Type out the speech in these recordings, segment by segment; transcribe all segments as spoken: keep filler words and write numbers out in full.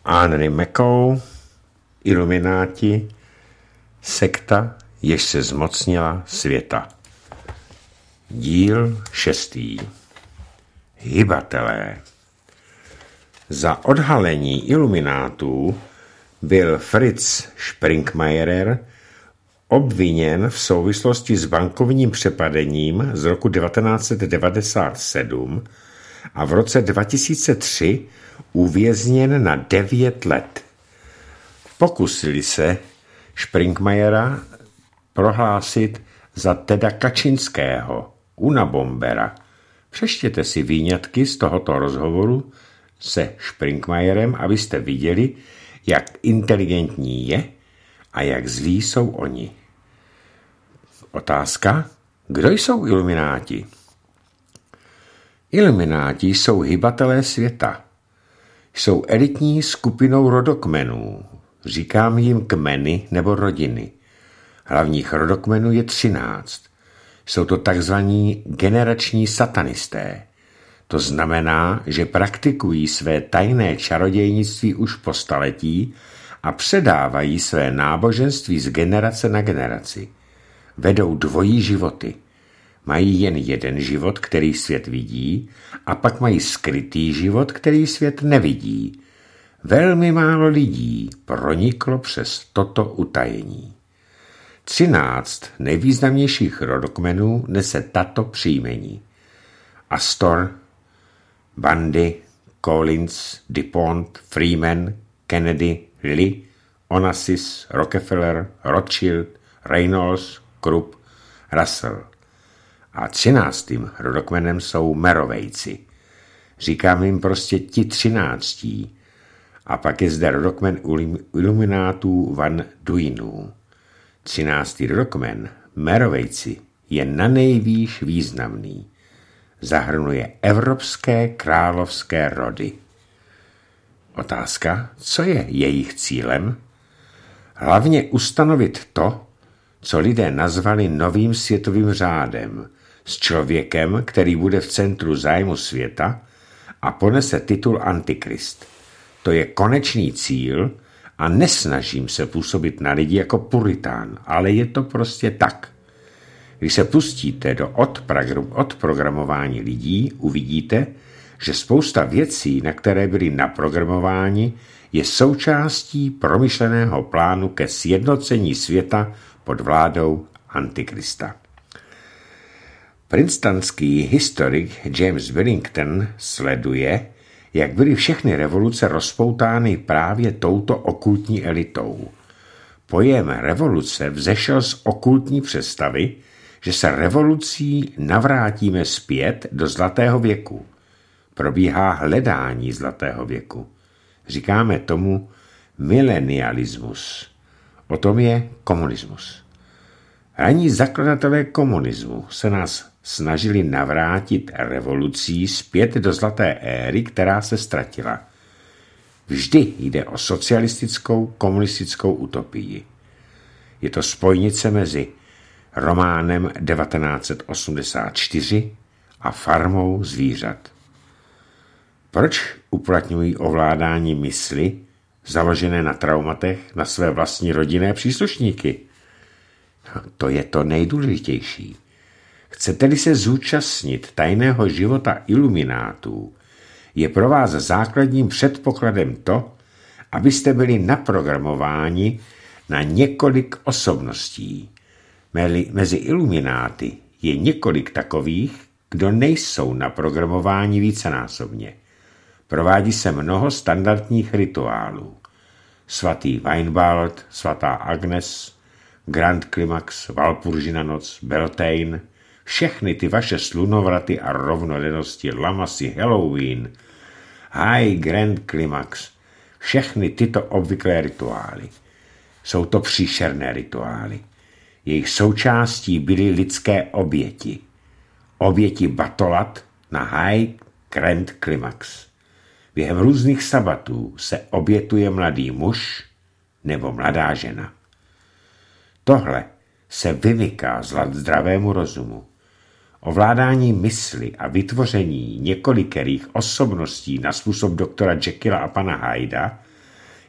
Henry Mackau, Ilumináti, sekta, jež se zmocnila světa. Díl šestý. Hybatelé. Za odhalení iluminátů byl Fritz Springmeierer obviněn v souvislosti s bankovním přepadením z roku devatenáct set devadesát sedm a v roce dva tisíce tři uvězněn na devět let. Pokusili se Springmeiera prohlásit za Teda Kačinského, unabombera. Přečtěte si výňatky z tohoto rozhovoru se Springmeierem, abyste viděli, jak inteligentní je a jak zlí jsou oni. Otázka: kdo jsou ilumináti? Ilumináti jsou hybatelé světa. Jsou elitní skupinou rodokmenů. Říkám jim kmeny nebo rodiny. Hlavních rodokmenů je třináct. Jsou to takzvaní generační satanisté. To znamená, že praktikují své tajné čarodějnictví už po staletí a předávají své náboženství z generace na generaci. Vedou dvojí životy. Mají jen jeden život, který svět vidí, a pak mají skrytý život, který svět nevidí. Velmi málo lidí proniklo přes toto utajení. Třináct nejvýznamnějších rodokmenů nese tato příjmení: Astor, Bundy, Collins, DuPont, Freeman, Kennedy, Lee, Onassis, Rockefeller, Rothschild, Reynolds, Krupp, Russell. A třináctým rodokmenem jsou Merovejci. Říkám jim prostě ti třináctí. A pak je zde rodokmen iluminátů Van Duinů. Třináctý rodokmen, Merovejci, je nanejvýš významný. Zahrnuje evropské královské rody. Otázka: co je jejich cílem? Hlavně ustanovit to, co lidé nazvali novým světovým řádem, s člověkem, který bude v centru zájmu světa a ponese titul Antikrist. To je konečný cíl a nesnažím se působit na lidi jako puritán, ale je to prostě tak. Když se pustíte do odprogramování lidí, uvidíte, že spousta věcí, na které byli naprogramováni, je součástí promyšleného plánu ke sjednocení světa pod vládou Antikrista. Princetonský historik James Billington sleduje, jak byly všechny revoluce rozpoutány právě touto okultní elitou. Pojem revoluce vzešel z okultní představy, že se revolucí navrátíme zpět do zlatého věku. Probíhá hledání zlatého věku. Říkáme tomu milenialismus. O tom je komunismus. Ranní zakladatelé komunismu se nás snažili navrátit revolucí zpět do zlaté éry, která se ztratila. Vždy jde o socialistickou komunistickou utopii. Je to spojnice mezi románem devatenáct set osmdesát čtyři a Farmou zvířat. Proč uplatňují ovládání mysli, založené na traumatech, na své vlastní rodinné příslušníky? To je to nejdůležitější. Chcete-li se zúčastnit tajného života iluminátů, je pro vás základním předpokladem to, abyste byli naprogramováni na několik osobností. Mezi ilumináty je několik takových, kdo nejsou naprogramováni vícenásobně. Provádí se mnoho standardních rituálů. Svatý Weinbald, svatá Agnes, Grand Climax, Valpuržina noc, Beltane, všechny ty vaše slunovraty a rovnodennosti, Lamasy, Halloween, High Grand Climax, všechny tyto obvyklé rituály. Jsou to příšerné rituály. Jejich součástí byly lidské oběti. Oběti batolat na High Grand Climax. Během různých sabatů se obětuje mladý muž nebo mladá žena. Tohle se vymyká zdravému rozumu. Ovládání mysli a vytvoření několikerých osobností na způsob doktora Jekylla a pana Hyda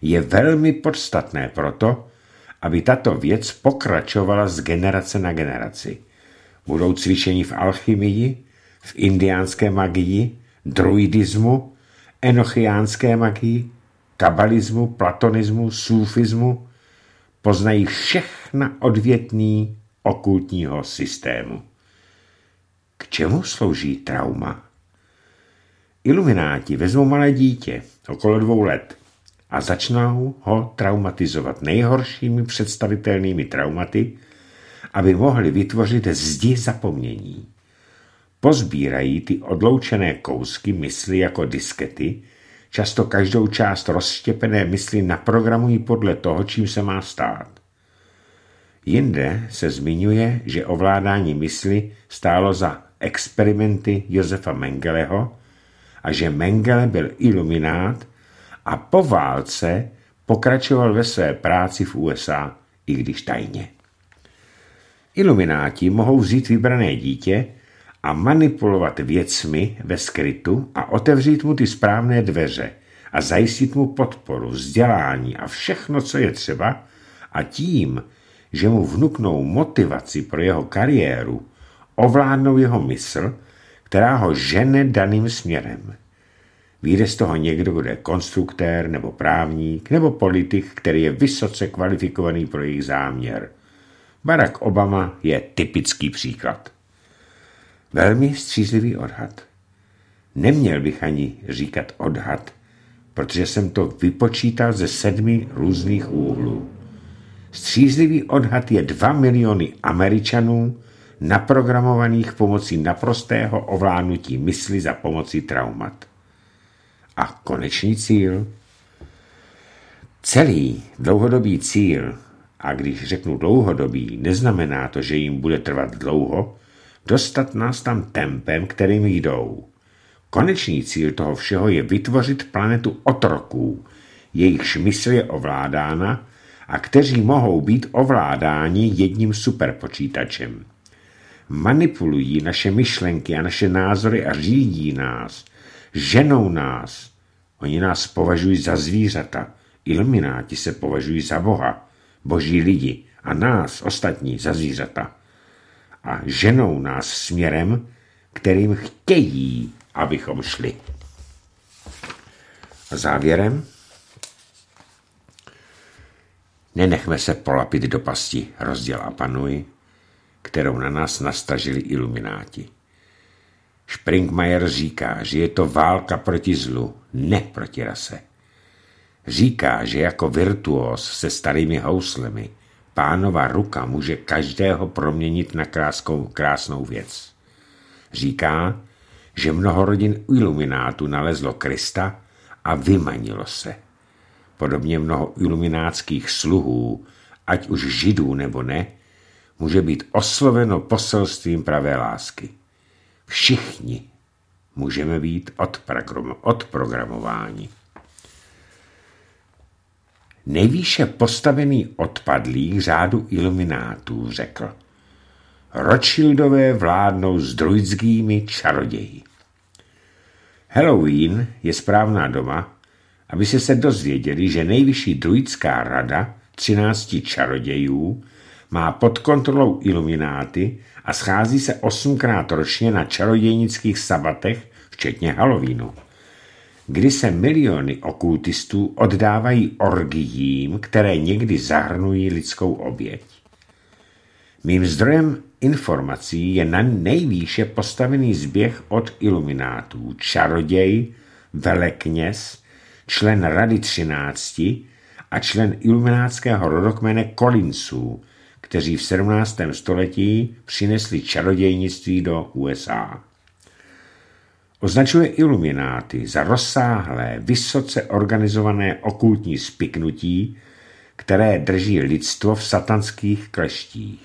je velmi podstatné proto, aby tato věc pokračovala z generace na generaci. Budou cvičeni v alchymii, v indiánské magii, druidismu, enochiánské magii, kabalismu, platonismu, sufismu, poznají všechna odvětví okultního systému. K čemu slouží trauma? Ilumináti vezmou malé dítě, okolo dvou let, a začnou ho traumatizovat nejhoršími představitelnými traumaty, aby mohli vytvořit zdi zapomnění. Pozbírají ty odloučené kousky mysli jako diskety, často každou část rozštěpené mysli naprogramují podle toho, čím se má stát. Jinde se zmiňuje, že ovládání mysli stálo za experimenty Josefa Mengeleho a že Mengele byl iluminát a po válce pokračoval ve své práci v U S A, i když tajně. Ilumináti mohou vzít vybrané dítě a manipulovat věcmi ve skrytu a otevřít mu ty správné dveře a zajistit mu podporu, vzdělání a všechno, co je třeba, a tím, že mu vnuknou motivaci pro jeho kariéru, ovládnou jeho mysl, která ho žene daným směrem. Vyjde z toho někdo, kdo je konstruktér nebo právník nebo politik, který je vysoce kvalifikovaný pro jejich záměr. Barack Obama je typický příklad. Velmi střízlivý odhad. Neměl bych ani říkat odhad, protože jsem to vypočítal ze sedmi různých úhlů. Střízlivý odhad je dva miliony Američanů naprogramovaných pomocí naprostého ovládnutí mysli za pomocí traumat. A konečný cíl? Celý dlouhodobý cíl, a když řeknu dlouhodobý, neznamená to, že jim bude trvat dlouho, dostat nás tam tempem, kterým jdou. Konečný cíl toho všeho je vytvořit planetu otroků, jejichž mysl je ovládána a kteří mohou být ovládáni jedním superpočítačem. Manipulují naše myšlenky a naše názory a řídí nás, ženou nás. Oni nás považují za zvířata, ilumináti se považují za Boha, boží lidi a nás, ostatní, za zvířata. A ženou nás směrem, kterým chtějí, abychom šli. A závěrem? Nenechme se polapit do pasti rozděl a panuj, kterou na nás nastažili ilumináti. Springmeier říká, že je to válka proti zlu, ne proti rase. Říká, že jako virtuós se starými houslemi Pánova ruka může každého proměnit na kráskou, krásnou věc. Říká, že mnoho rodin iluminátů nalezlo Krista a vymanilo se. Podobně mnoho iluminátských sluhů, ať už židů nebo ne, může být osloveno poselstvím pravé lásky. Všichni můžeme být odprogramováni. Nejvýše postavený odpadlík řádu iluminátů řekl: Rothschildové vládnou s druidskými čaroději. Halloween je správná doba, aby se se dozvěděli, že nejvyšší druidská rada třinácti čarodějů má pod kontrolou ilumináty a schází se osmkrát ročně na čarodějnických sabatech, včetně Halloweenu, kdy se miliony okultistů oddávají orgiím, které někdy zahrnují lidskou oběť. Mým zdrojem informací je na nejvýše postavený zběh od iluminátů, čaroděj, velekněz, člen Rady třinácti a člen iluminátského rodokmene Collinsů, kteří v sedmnáctém století přinesli čarodějnictví do U S A. Označuje ilumináty za rozsáhlé, vysoce organizované okultní spiknutí, které drží lidstvo v satanských kleštích.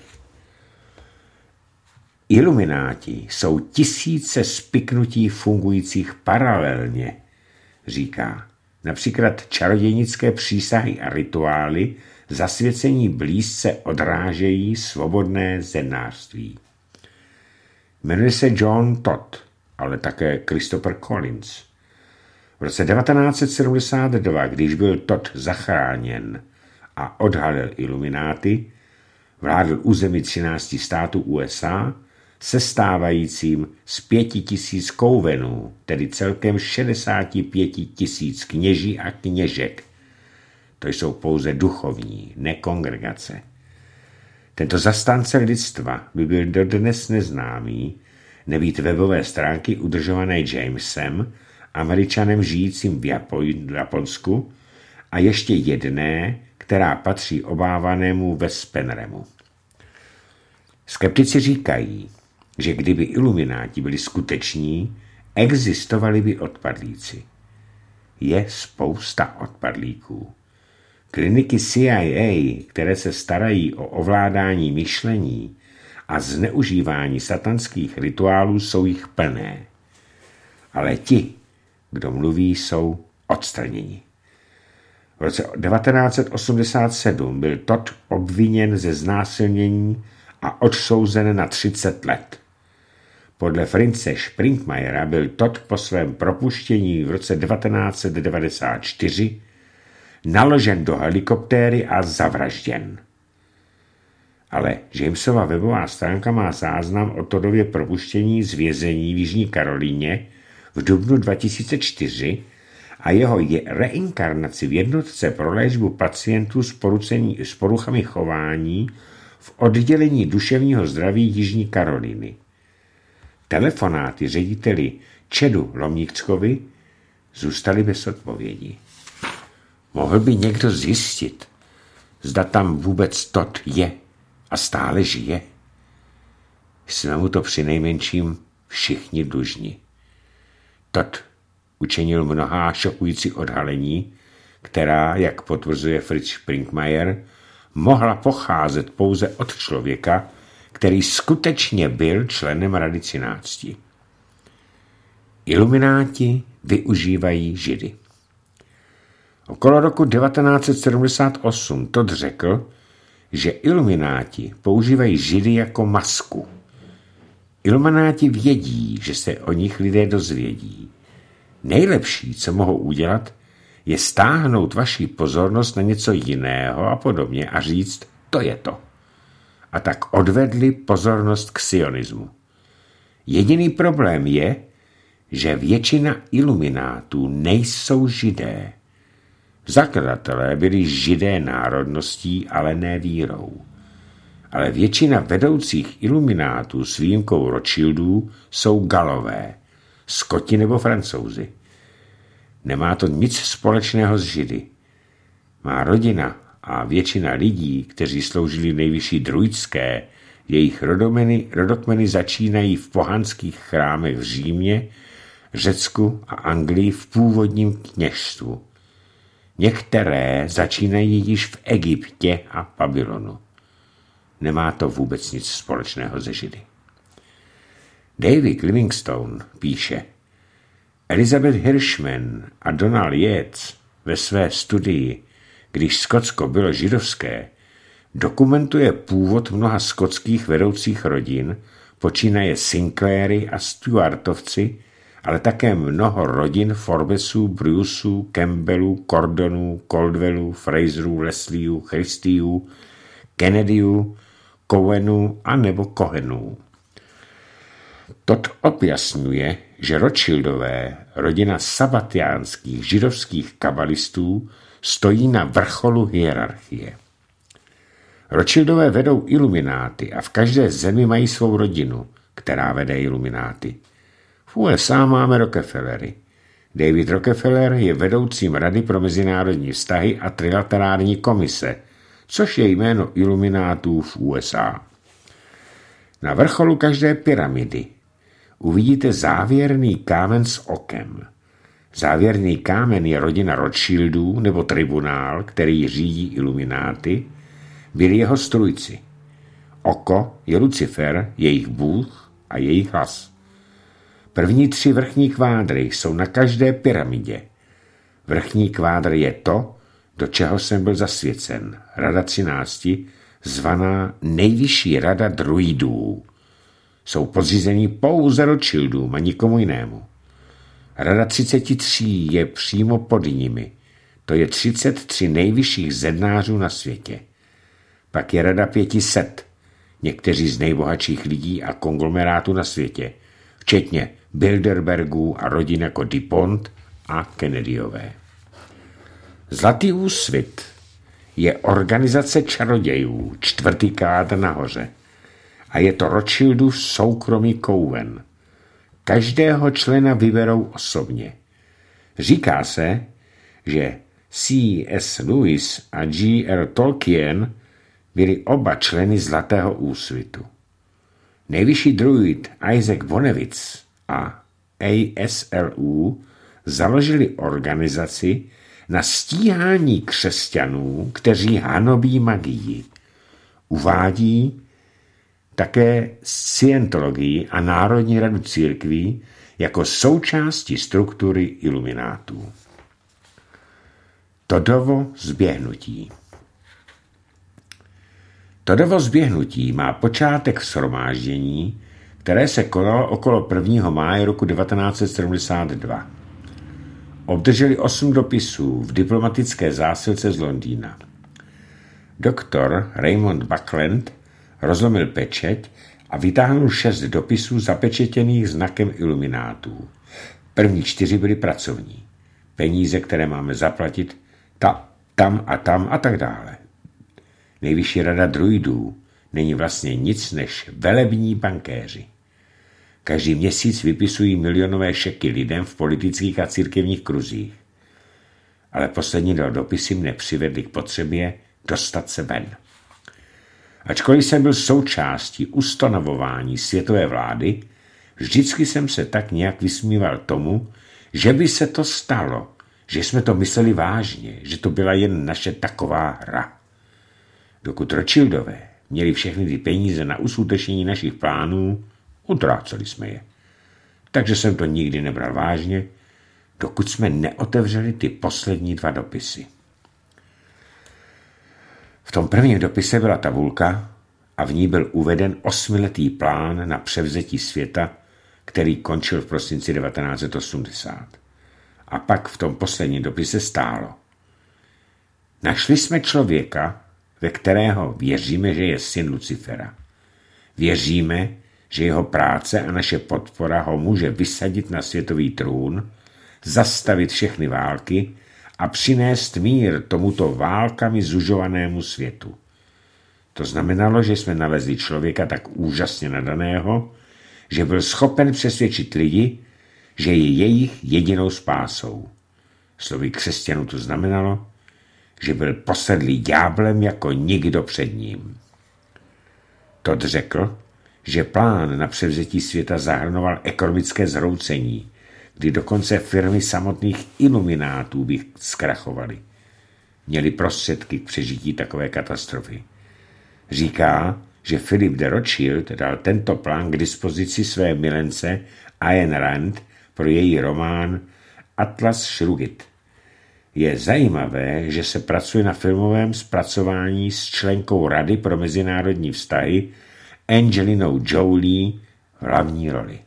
Ilumináti jsou tisíce spiknutí fungujících paralelně, říká. Například čarodějnické přísahy a rituály zasvěcení blízce odrážejí svobodné zednářství. Jmenuje se John Todd, ale také Christopher Collins. V roce devatenáct set sedmdesát dva, když byl Todd zachráněn a odhalil ilumináty, vládl území třinácti států U S A, sestávajícím z pěti tisíc kouvenů, tedy celkem šedesáti pěti tisíc kněží a kněžek. To jsou pouze duchovní, ne kongregace. Tento zastánce lidstva by byl dodnes neznámý, nebýt webové stránky udržované Jamesem, Američanem žijícím v Japonsku, a ještě jedné, která patří obávanému Vespenremu. Skeptici říkají, že kdyby ilumináti byli skuteční, existovali by odpadlíci. Je spousta odpadlíků. Kliniky C I A, které se starají o ovládání myšlení a zneužívání satanských rituálů, jsou jich plné. Ale ti, kdo mluví, jsou odstraněni. V roce devatenáct set osmdesát sedm byl Todd obviněn ze znásilnění a odsouzen na třicet let. Podle Fritze Springmeyera byl Todd po svém propuštění v roce devatenáct set devadesát čtyři naložen do helikoptéry a zavražděn. Ale Jamesova webová stránka má záznam o Toddově propuštění z vězení v Jižní Karolíně v dubnu dva tisíce čtyři a jeho je reinkarnaci v jednotce pro léčbu pacientů s, s poruchami chování v oddělení duševního zdraví Jižní Karolíny. Telefonáty řediteli Čedu Lomníčkovi zůstaly bez odpovědi. Mohl by někdo zjistit, zda tam vůbec Todd je a stále žije? Jsme mu to přinejmenším všichni dlužni. Todd učinil mnohá šokující odhalení, která, jak potvrzuje Fritz Springmeyer, mohla pocházet pouze od člověka, který skutečně byl členem Rady třinácti. Ilumináti využívají Židy. Okolo roku devatenáct set sedmdesát osm Todd řekl, že ilumináti používají Židy jako masku. Ilumináti vědí, že se o nich lidé dozvědí. Nejlepší, co mohou udělat, je stáhnout vaši pozornost na něco jiného a podobně a říct, to je to. A tak odvedli pozornost k sionismu. Jediný problém je, že většina iluminátů nejsou Židé. Zakladatelé byli Židé národností, ale ne vírou. Ale většina vedoucích iluminátů s výjimkou Rothschildů jsou Galové, Skoti nebo Francouzi. Nemá to nic společného s Židy. Má rodina a většina lidí, kteří sloužili nejvyšší druidské, jejich rodomeny, rodokmeny začínají v pohanských chrámech v Římě, Řecku a Anglii v původním kněžstvu. Některé začínají již v Egyptě a Babylonu. Nemá to vůbec nic společného se Židy. David Livingstone píše, Elizabeth Hirschman a Donald Yates ve své studii, když Skotsko bylo židovské, dokumentuje původ mnoha skotských vedoucích rodin, počínaje Sinclairy a Stuartovci, ale také mnoho rodin Forbesů, Bruceů, Campbellů, Cordonů, Caldwellů, Fraserů, Leslieů, Christiů, Kennedyů, Cohenů a nebo Cohenů. Todd objasňuje, že Rothschildové, rodina sabatiánských židovských kabalistů, stojí na vrcholu hierarchie. Rothschildové vedou ilumináty a v každé zemi mají svou rodinu, která vede ilumináty. V U S A máme Rockefellery. David Rockefeller je vedoucím Rady pro mezinárodní vztahy a trilaterální komise, což je jméno iluminátů v U S A. Na vrcholu každé pyramidy uvidíte závěrný kámen s okem. Závěrný kámen je rodina Rothschildů nebo tribunál, který řídí ilumináty, byli jeho strůjci. Oko je Lucifer, jejich bůh a jejich hlas. První tři vrchní kvádry jsou na každé pyramidě. Vrchní kvádr je to, do čeho jsem byl zasvěcen, Rada třinácti, zvaná Nejvyšší rada druidů. Jsou podřízení pouze Rothschildům a nikomu jinému. Rada třicet tři je přímo pod nimi. To je třicet tři nejvyšších zednářů na světě. Pak je Rada pět set, někteří z nejbohatších lidí a konglomerátů na světě, včetně Bilderbergů a rodin jako DuPont a Kennedyové. Zlatý úsvit je organizace čarodějů, čtvrtý kád nahoře. A je to Rothschildův soukromý kouven. Každého člena vyberou osobně. Říká se, že C S Lewis a J R Tolkien byli oba členy Zlatého úsvitu. Nejvyšší druid Isaac Bonewitz a A S L U založili organizaci na stíhání křesťanů, kteří hanobí magii. Uvádí také scientologii a Národní radu církví jako součásti struktury iluminátů. Toddovo zběhnutí. Toddovo zběhnutí má počátek v shromáždění, které se konalo okolo prvního máje roku devatenáct set sedmdesát dva. Obdrželi osm dopisů v diplomatické zásilce z Londýna. Doktor Raymond Buckland rozlomil pečeť a vytáhnul šest dopisů zapečetěných znakem iluminátů. První čtyři byly pracovní. Peníze, které máme zaplatit, ta, tam a tam a tak dále. Nejvyšší rada druidů není vlastně nic než velební bankéři. Každý měsíc vypisují milionové šeky lidem v politických a církevních kruzích. Ale poslední dva dopisy mne přivedly k potřebě dostat se ven. Ačkoliv jsem byl součástí ustanovování světové vlády, vždycky jsem se tak nějak vysmíval tomu, že by se to stalo, že jsme to mysleli vážně, že to byla jen naše taková hra. Dokud Rothschildové měli všechny ty peníze na uskutečnění našich plánů, utráceli jsme je. Takže jsem to nikdy nebral vážně, dokud jsme neotevřeli ty poslední dva dopisy. V tom prvním dopise byla tabulka a v ní byl uveden osmiletý plán na převzetí světa, který končil v prosinci devatenáct set osmdesát. A pak v tom posledním dopise stálo: našli jsme člověka, ve kterého věříme, že je syn Lucifera. Věříme, že jeho práce a naše podpora ho může vysadit na světový trůn, zastavit všechny války a přinést mír tomuto válkami zužovanému světu. To znamenalo, že jsme nalezli člověka tak úžasně nadaného, že byl schopen přesvědčit lidi, že je jejich jedinou spásou. Slovy křesťanů to znamenalo, že byl posedlý ďáblem jako nikdo před ním. Todd řekl, že plán na převzetí světa zahrnoval ekonomické zhroucení, kdy dokonce firmy samotných iluminátů by zkrachovaly. Měli prostředky k přežití takové katastrofy. Říká, že Philip de Rothschild dal tento plán k dispozici své milence Ayn Rand pro její román Atlas Shrugged. Je zajímavé, že se pracuje na filmovém zpracování s členkou Rady pro mezinárodní vztahy Angelinou Jolie v hlavní roli.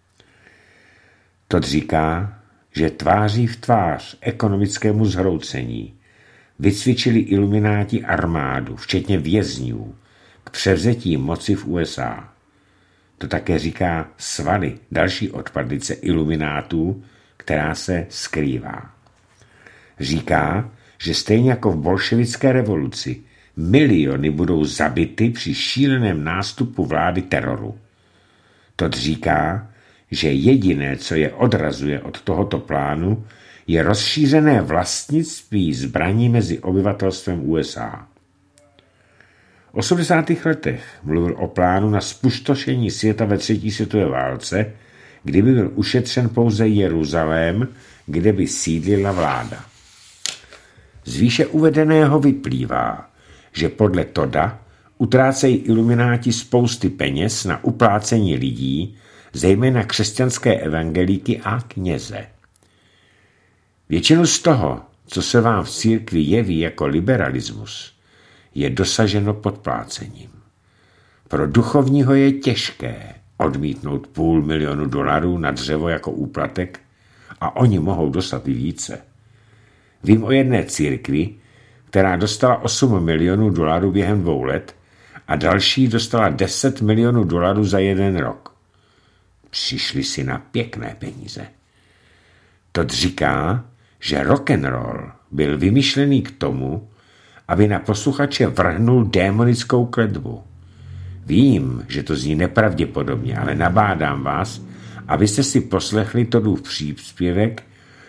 Todd říká, že tváří v tvář ekonomickému zhroucení vycvičili ilumináti armádu, včetně vězňů, k převzetí moci v U S A. To také říká Svaly, další odpadlice iluminátů, která se skrývá. Říká, že stejně jako v bolševické revoluci miliony budou zabity při šíleném nástupu vlády teroru. Todd říká, že jediné, co je odrazuje od tohoto plánu, je rozšířené vlastnictví zbraní mezi obyvatelstvem U S A. V osmdesátých letech mluvil o plánu na zpustošení světa ve třetí světové válce, kdyby byl ušetřen pouze Jeruzalém, kde by sídlila vláda. Z výše uvedeného vyplývá, že podle Todda utrácejí ilumináti spousty peněz na uplácení lidí, zejména křesťanské evangelíky a kněze. Většinu z toho, co se vám v církvi jeví jako liberalismus, je dosaženo podplácením. Pro duchovního je těžké odmítnout půl milionu dolarů na dřevo jako úplatek a oni mohou dostat i více. Vím o jedné církvi, která dostala osm milionů dolarů během dvou let a další dostala deset milionů dolarů za jeden rok. Přišli si na pěkné peníze. To říká, že rock'n'roll byl vymyšlený k tomu, aby na posluchače vrhnul démonickou kletbu. Vím, že to zní nepravděpodobně, ale nabádám vás, abyste si poslechli Toddův příspěvek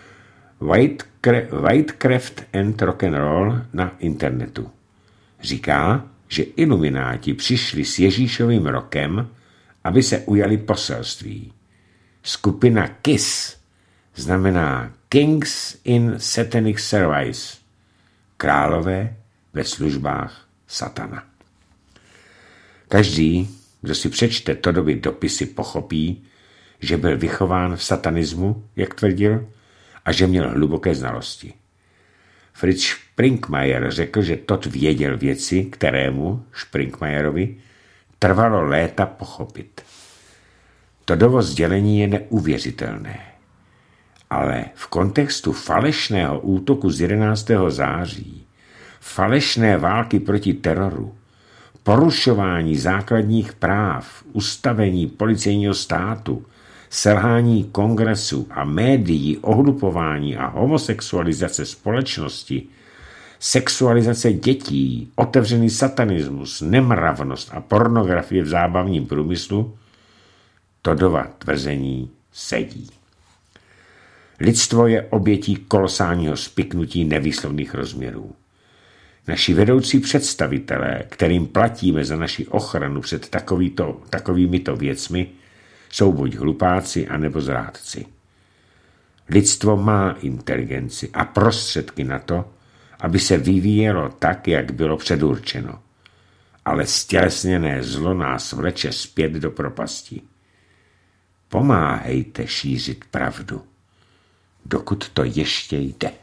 Whitecraft and Rock'n'Roll na internetu. Říká, že ilumináti přišli s Ježíšovým rokem, aby se ujali poselství. Skupina KISS znamená Kings in Satanic Service, králové ve službách satana. Každý, kdo si přečte Toddovy dopisy, pochopí, že byl vychován v satanismu, jak tvrdil, a že měl hluboké znalosti. Fritz Springmeier řekl, že Todd věděl věci, kterému, Springmeierovi, trvalo léta pochopit. Toddovo sdělení je neuvěřitelné. Ale v kontextu falešného útoku z jedenáctého září, falešné války proti teroru, porušování základních práv, ustavení policejního státu, selhání kongresu a médií, ohlupování a homosexualizace společnosti, sexualizace dětí, otevřený satanismus, nemravnost a pornografie v zábavním průmyslu, Toddova tvrzení sedí. Lidstvo je obětí kolosálního spiknutí nevýslovných rozměrů. Naši vedoucí představitelé, kterým platíme za naši ochranu před takovýto, takovýmito věcmi, jsou buď hlupáci, anebo zrádci. Lidstvo má inteligenci a prostředky na to, aby se vyvíjelo tak, jak bylo předurčeno. Ale stělesněné zlo nás vleče zpět do propasti. Pomáhejte šířit pravdu, dokud to ještě jde.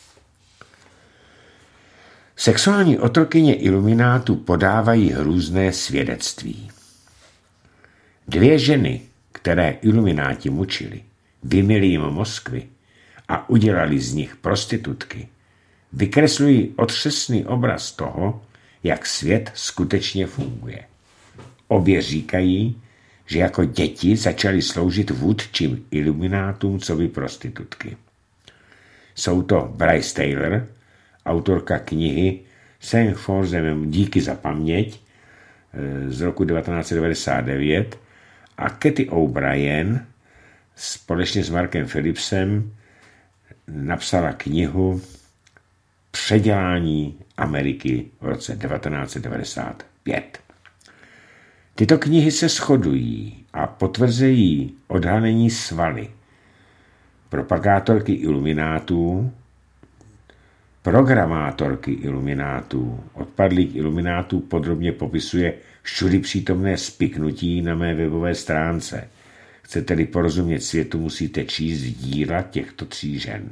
Sexuální otrokyně iluminátů podávají hrůzné svědectví. Dvě ženy, které ilumináti mučili, vymyli jim mozkvy a udělali z nich prostitutky, vykreslují otřesný obraz toho, jak svět skutečně funguje. Obě říkají, že jako děti začaly sloužit vůdčím iluminátům coby prostitutky. Jsou to Bryce Taylor, autorka knihy Thank for them, díky za paměť z roku devatenáct set devadesát devět, a Cathy O'Brien společně s Markem Phillipsem napsala knihu Předělání Ameriky v roce devatenáct set devadesát pět. Tyto knihy se shodují a potvrzují odhalení svaly. Propagátorky iluminátů, programátorky iluminátů, odpadlík iluminátů podrobně popisuje všudy přítomné spiknutí na mé webové stránce. Chcete-li porozumět světu, musíte číst díla těchto tří žen.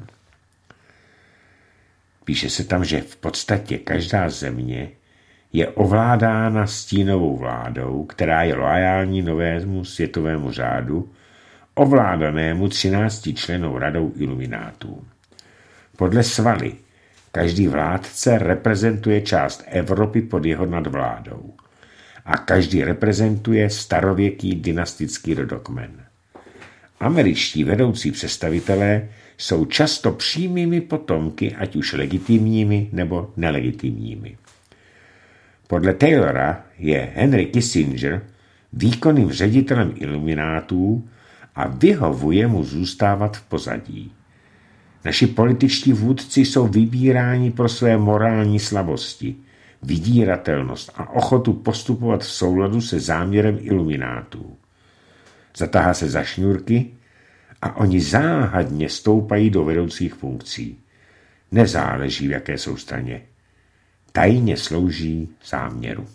Píše se tam, že v podstatě každá země je ovládána stínovou vládou, která je loajální novému světovému řádu, ovládanému třinácti člennou radou iluminátů. Podle svaly každý vládce reprezentuje část Evropy pod jeho nadvládou a každý reprezentuje starověký dynastický rodokmen. Američtí vedoucí představitelé jsou často přímými potomky, ať už legitimními nebo nelegitimními. Podle Taylora je Henry Kissinger výkonným ředitelem iluminátů a vyhovuje mu zůstávat v pozadí. Naši političtí vůdci jsou vybíráni pro své morální slabosti, vydíratelnost a ochotu postupovat v souladu se záměrem iluminátů. Zatáhá se za šňůrky a oni záhadně stoupají do vedoucích funkcí. Nezáleží, v jaké jsou straně. Tajně slouží záměru.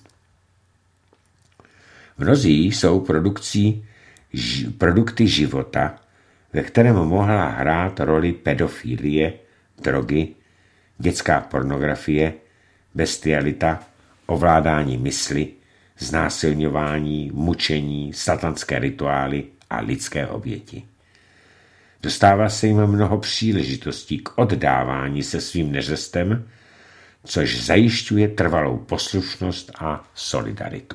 Mnozí jsou produkcí, ž, produkty života, ve kterém mohla hrát roli pedofilie, drogy, dětská pornografie, bestialita, ovládání mysli, znásilňování, mučení, satanské rituály a lidské oběti. Dostává se jim mnoho příležitostí k oddávání se svým neřestem, což zajišťuje trvalou poslušnost a solidaritu.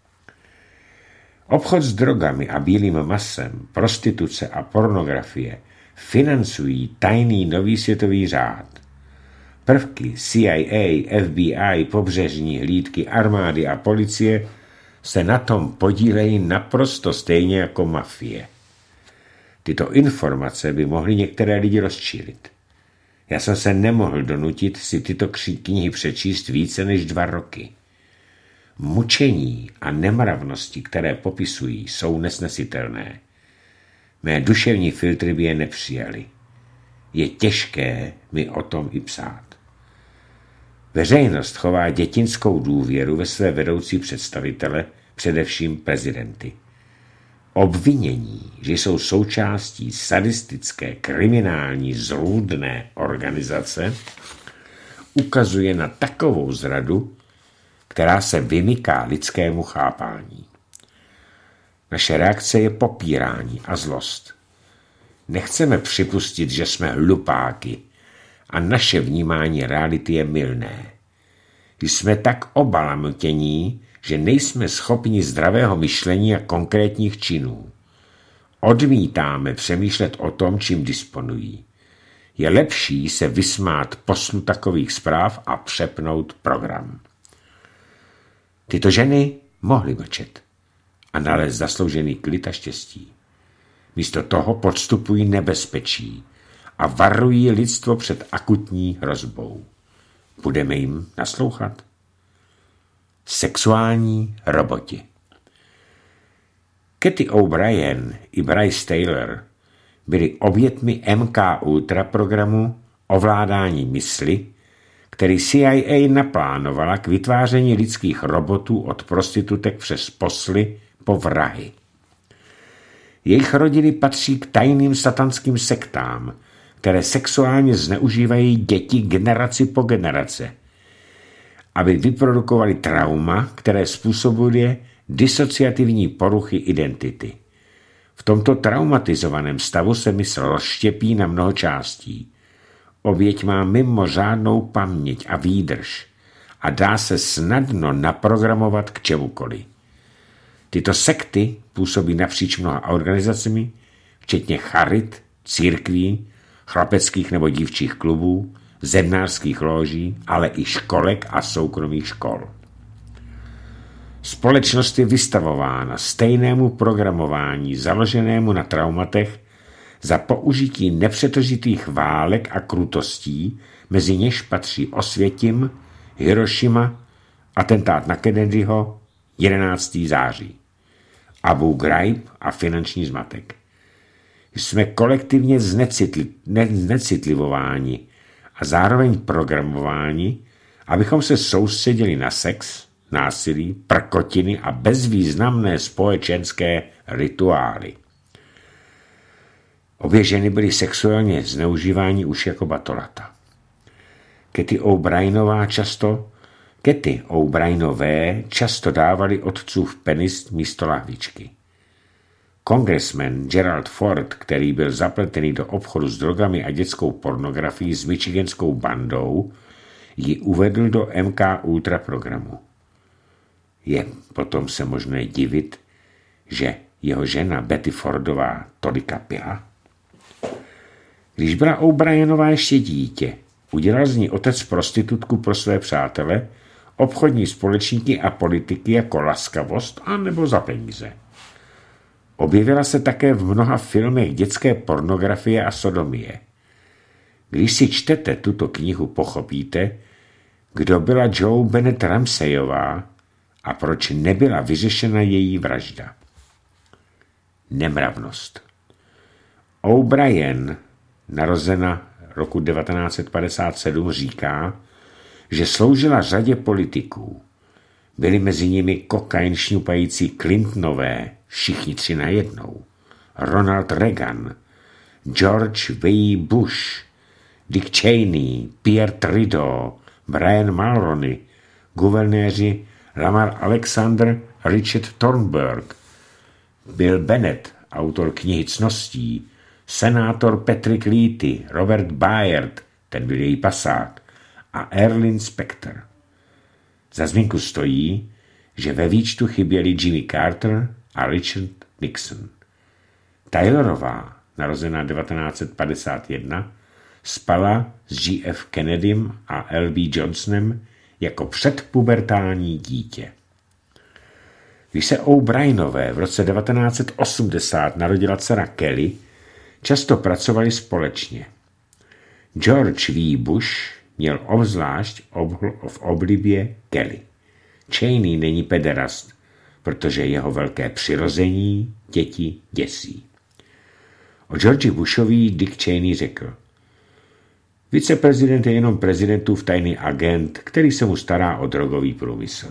Obchod s drogami a bílým masem, prostituce a pornografie financují tajný nový světový řád. Prvky C I A, F B I, pobřežní hlídky, armády a policie se na tom podílejí naprosto stejně jako mafie. Tyto informace by mohly některé lidi rozčílit. Já jsem se nemohl donutit si tyto knihy přečíst více než dva roky. Mučení a nemravnosti, které popisují, jsou nesnesitelné. Mé duševní filtry by je nepřijali. Je těžké mi o tom i psát. Veřejnost chová dětinskou důvěru ve své vedoucí představitele, především prezidenty. Obvinění, že jsou součástí sadistické, kriminální, zrůdné organizace, ukazuje na takovou zradu, která se vymyká lidskému chápání. Naše reakce je popírání a zlost. Nechceme připustit, že jsme hlupáky a naše vnímání reality je mylné. Jsme tak obalamutění, že nejsme schopni zdravého myšlení a konkrétních činů. Odmítáme přemýšlet o tom, čím disponují. Je lepší se vysmát poslu takových zpráv a přepnout program. Tyto ženy mohly mlčet a nalézt zasloužený klid a štěstí. Místo toho podstupují nebezpečí a varují lidstvo před akutní hrozbou. Budeme jim naslouchat? Sexuální roboti. Katy O'Brien i Bryce Taylor byli obětmi M K Ultra programu ovládání mysli, který C I A naplánovala k vytváření lidských robotů od prostitutek přes posly po vrahy. Jejich rodiny patří k tajným satanským sektám, které sexuálně zneužívají děti generaci po generace, aby vyprodukovali trauma, které způsobuje disociativní poruchy identity. V tomto traumatizovaném stavu se mysl rozštěpí na mnoho částí. Oběť má mimořádnou paměť a výdrž a dá se snadno naprogramovat k čemukoliv. Tyto sekty působí napříč mnoha organizacemi, včetně charit, církví, chlapeckých nebo dívčích klubů, zednářských lóží, ale i školek a soukromých škol. Společnost je vystavována stejnému programování založenému na traumatech za použití nepřetržitých válek a krutostí, mezi něž patří Osvětim, Hirošima, atentát na Kennedyho, jedenáctého září, Abu Ghraib a finanční zmatek. Jsme kolektivně znecitli, ne, znecitlivováni a zároveň programováni, abychom se soustředili na sex, násilí, prkotiny a bezvýznamné společenské rituály. Obě ženy byly sexuálně zneužívány už jako batolata. Katy O'Brienová často, Katy O'Brienové často dávali otcův penis místo lahvičky. Kongresmen Gerald Ford, který byl zapletený do obchodu s drogami a dětskou pornografií s michiganskou bandou, ji uvedl do M K Ultra programu. Je potom se možné divit, že jeho žena Betty Fordová tolika pila? Když byla O'Brienová ještě dítě, udělal z ní otec prostitutku pro své přátele, obchodní společníky a politiky jako laskavost a nebo za peníze. Objevila se také v mnoha filmech dětské pornografie a sodomie. Když si čtete tuto knihu, pochopíte, kdo byla Joe Bennett Ramseyová a proč nebyla vyřešena její vražda. Nemravnost. O'Brien, narozena roku devatenáct set padesát sedm, říká, že sloužila řadě politiků. Byli mezi nimi kokain šňupající Clintonové, všichni tři najednou, Ronald Reagan, George W. Bush, Dick Cheney, Pierre Trudeau, Brian Mulroney, guvernéři Lamar Alexander, Richard Thornburg, Bill Bennett, autor knihy Cností, senátor Patrick Leahy, Robert Bayard, ten byl její pasák, a Erlin Specter. Za zmínku stojí, že ve výčtu chyběli Jimmy Carter a Richard Nixon. Taylorová, narozená devatenáct set padesát jedna, spala s J F Kennedym a L B Johnsonem jako předpubertální dítě. Když se O'Brienové v roce devatenáct set osmdesát narodila dcera Kelly, často pracovali společně. George W. Bush měl obzvlášť v oblibě Kelly. Cheney není pederast, protože jeho velké přirození děti děsí. O George Bushovi Dick Cheney řekl: viceprezident je jenom prezidentův tajný agent, který se mu stará o drogový průmysl.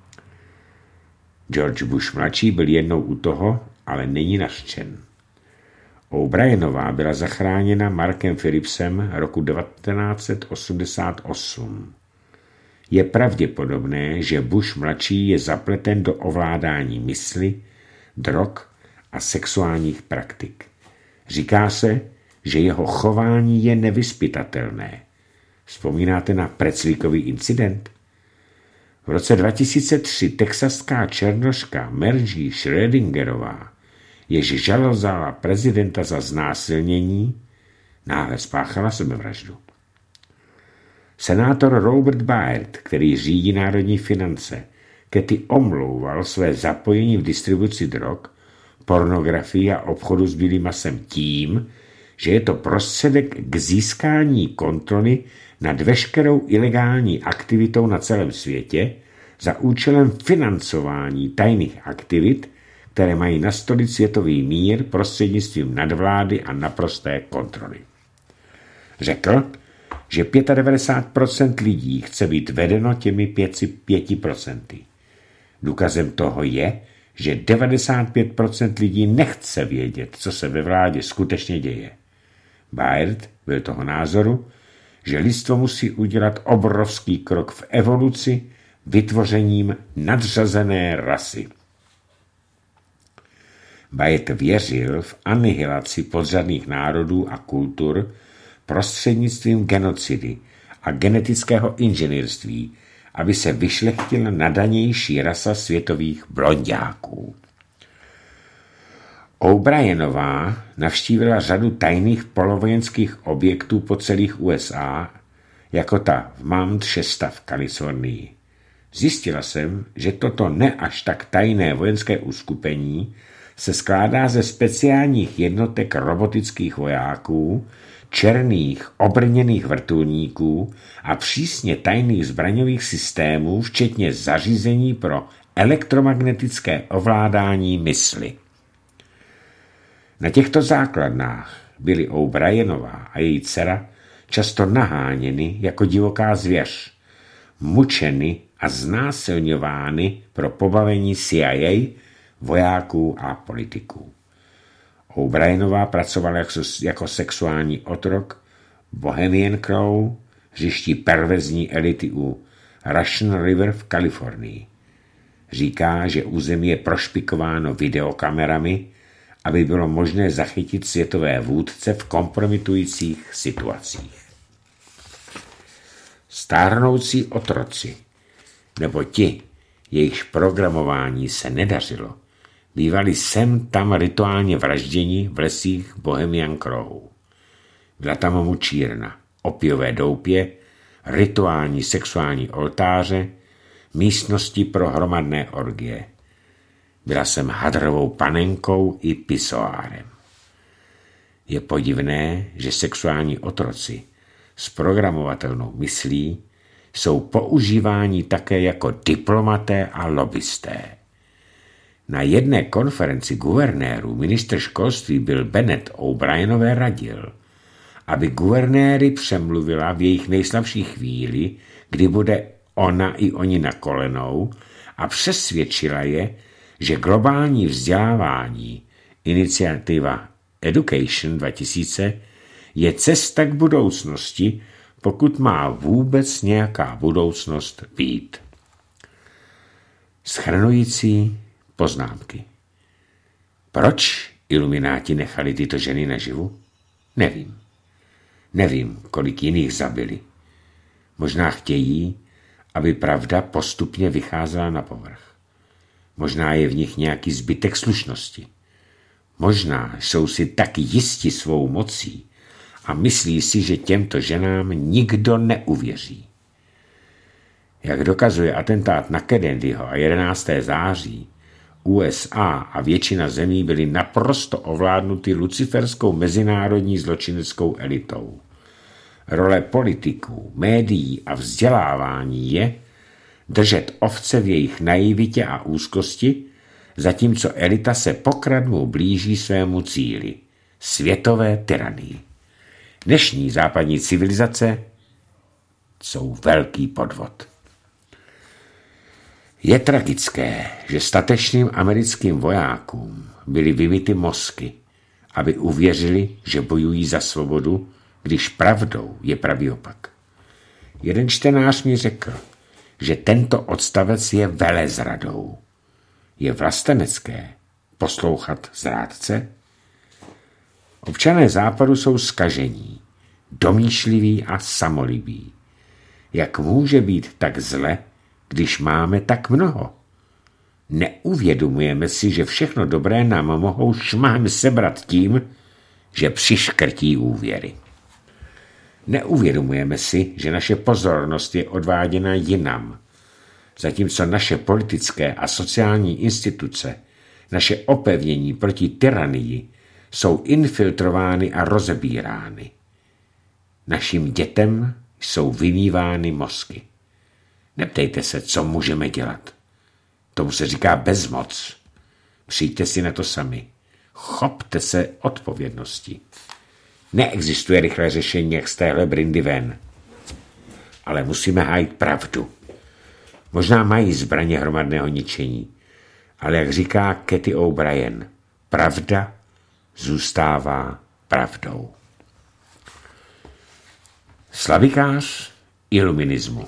George Bush mladší byl jednou u toho, ale není nařčen. O'Brienová byla zachráněna Markem Phillipsem roku devatenáct set osmdesát osm. Je pravděpodobné, že Bush mladší je zapleten do ovládání mysli, drog a sexuálních praktik. Říká se, že jeho chování je nevyzpytatelné. Vzpomínáte na Preclíkový incident? V roce dva tisíce tři texaská černoška Margie Schrödingerová, jež žalovala prezidenta za znásilnění, náhle spáchala sebevraždu. Senátor Robert Bayard, který řídí národní finance, Kathy omlouval své zapojení v distribuci drog, pornografii a obchodu s bílým masem tím, že je to prostředek k získání kontroly nad veškerou ilegální aktivitou na celém světě za účelem financování tajných aktivit, které mají nastolit světový mír prostřednictvím nadvlády a naprosté kontroly. Řekl, že devadesát pět procent lidí chce být vedeno těmi pět procent. Důkazem toho je, že devadesát pět procent lidí nechce vědět, co se ve vládě skutečně děje. Bayard byl toho názoru, že lidstvo musí udělat obrovský krok v evoluci vytvořením nadřazené rasy. Bayard věřil v anihilaci podřadných národů a kultur prostřednictvím genocidy a genetického inženýrství, aby se vyšlechtila nadanější rasa světových blonďáků. O'Brienová navštívila řadu tajných polovojenských objektů po celých U S A, jako ta v Mount Shasta v Kalifornii. Zjistila jsem, že toto ne až tak tajné vojenské uskupení se skládá ze speciálních jednotek robotických vojáků, černých obrněných vrtulníků a přísně tajných zbraňových systémů, včetně zařízení pro elektromagnetické ovládání mysli. Na těchto základnách byly O'Brienová a její dcera často naháněny jako divoká zvěř, mučeny a znásilňovány pro pobavení C I A, vojáků a politiků. O'Brienová pracovala jako, jako sexuální otrok Bohemian Crow, hřišti perverzní elity u Russian River v Kalifornii. Říká, že území je prošpikováno videokamerami, aby bylo možné zachytit světové vůdce v kompromitujících situacích. Stárnoucí otroci, nebo ti, jejichž programování se nedařilo, bývali sem tam rituálně vražděni v lesích Bohemian Crow. Byla tam mučírna, opiové doupě, rituální sexuální oltáře, místnosti pro hromadné orgie. Byla jsem hadrovou panenkou i pisoárem. Je podivné, že sexuální otroci s programovatelnou myslí jsou používáni také jako diplomaté a lobbysté. Na jedné konferenci guvernérů ministr školství Bill Bennett O'Brienové radil, aby guvernéry přemluvila v jejich nejslabší chvíli, kdy bude ona i oni na kolenou, a přesvědčila je, že globální vzdělávání, iniciativa Education dva tisíce, je cesta k budoucnosti, pokud má vůbec nějaká budoucnost být. Shrnující poznámky. Proč ilumináti nechali tyto ženy naživu? Nevím. Nevím, kolik jiných zabili. Možná chtějí, aby pravda postupně vycházela na povrch. Možná je v nich nějaký zbytek slušnosti. Možná jsou si tak jisti svou mocí a myslí si, že těmto ženám nikdo neuvěří. Jak dokazuje atentát na Kennedyho a jedenáctého září, U S A a většina zemí byly naprosto ovládnuty luciferskou mezinárodní zločineckou elitou. Role politiků, médií a vzdělávání je držet ovce v jejich naivitě a úzkosti, zatímco elita se pokradmu blíží svému cíli – světové tyranii. Dnešní západní civilizace jsou velký podvod. Je tragické, že statečným americkým vojákům byly vymyty mozky, aby uvěřili, že bojují za svobodu, když pravdou je pravý opak. Jeden čtenář mi řekl, že tento odstavec je velezradou. Je vlastenecké poslouchat zrádce? Občané západu jsou zkažení, domýšliví a samolibí. Jak může být tak zle, když máme tak mnoho? Neuvědomujeme si, že všechno dobré nám mohou šmahem sebrat tím, že přiškrtí úvěry. Neuvědomujeme si, že naše pozornost je odváděna jinam, zatímco naše politické a sociální instituce, naše opevnění proti tyranii jsou infiltrovány a rozebírány. Našim dětem jsou vymývány mozky. Neptejte se, co můžeme dělat. Tomu se říká bezmoc. Přijďte si na to sami. Chopte se odpovědnosti. Neexistuje rychlé řešení, jak z téhle brindy ven. Ale musíme hájit pravdu. Možná mají zbraně hromadného ničení, ale jak říká Cathy O'Brien, pravda zůstává pravdou. Slavikář iluminismu.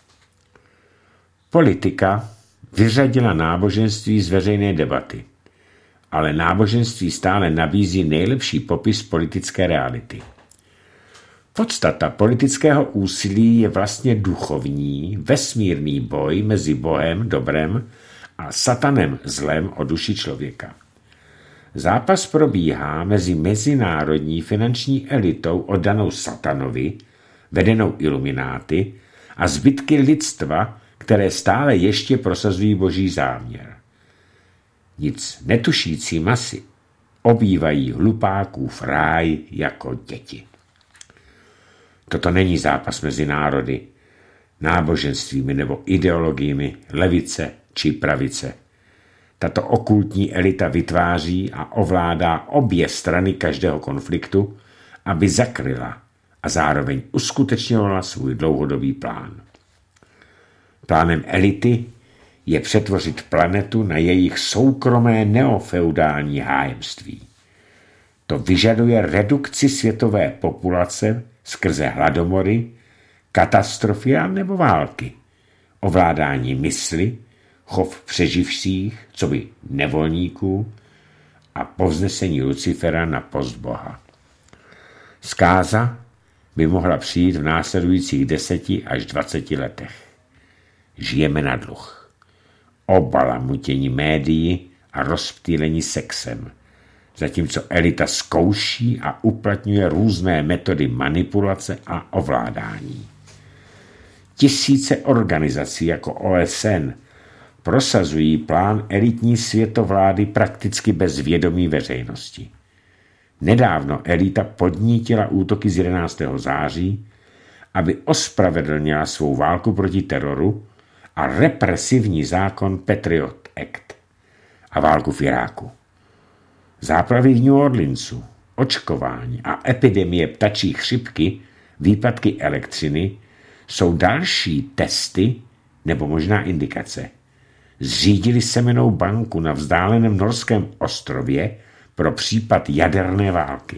Politika vyřadila náboženství z veřejné debaty, ale náboženství stále nabízí nejlepší popis politické reality. Podstata politického úsilí je vlastně duchovní, vesmírný boj mezi Bohem, dobrem, a satanem, zlem o duši člověka. Zápas probíhá mezi mezinárodní finanční elitou oddanou satanovi, vedenou ilumináty, a zbytky lidstva, které stále ještě prosazují boží záměr. Nic netušící masy obývají hlupákův ráj jako děti. Toto není zápas mezi národy, náboženstvími nebo ideologiemi levice či pravice. Tato okultní elita vytváří a ovládá obě strany každého konfliktu, aby zakryla a zároveň uskutečňovala svůj dlouhodobý plán. Plánem elity je přetvořit planetu na jejich soukromé neofeudální hájemství. To vyžaduje redukci světové populace skrze hladomory, katastrofy a nebo války, ovládání mysli, chov přeživších, coby nevolníků a povznesení Lucifera na post Boha. Zkáza by mohla přijít v následujících deseti až dvaceti letech. Žijeme na dluh. Obalamutění médií a rozptýlení sexem, zatímco elita zkouší a uplatňuje různé metody manipulace a ovládání. Tisíce organizací jako O S N prosazují plán elitní světovlády prakticky bez vědomí veřejnosti. Nedávno elita podnítila útoky z jedenáctého září, aby ospravedlnila svou válku proti teroru a represivní zákon Patriot Act a válku v Iráku. Záplavy v New Orleansu, očkování a epidemie ptačí chřipky, výpadky elektřiny jsou další testy nebo možná indikace. Zřídili semennou banku na vzdáleném norském ostrově pro případ jaderné války.